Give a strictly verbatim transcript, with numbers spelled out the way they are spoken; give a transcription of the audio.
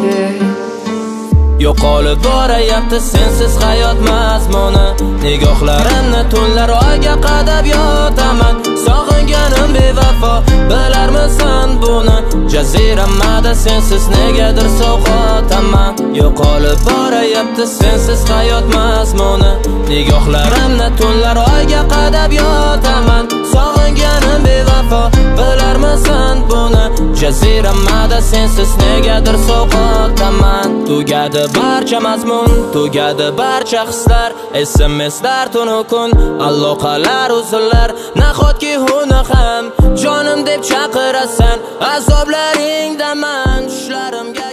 Yo'qolib borayapti sensiz hayot mazmuni. Nigohlarimni tunlar oyga qadab yotaman. Sog'inganim bevafo, bilarmisan buni? Jaziramada sensiz negadir sovqotaman. Yo'qolib borayapti sensiz hayot mazmuni. Nigohlarimni tunlar oyga qadab yotaman. Sog'inganim bevafo, bilarmisan buni? Jaziramada sensiz negadir sovqotaman. Tugadi barcha mazmun, tugadi barcha hislar, S M S'lar tunu kun, aloqalar uzunlar. Nahotki uni ham jonim deb chaqirasan, azoblaringdaman tushlarimga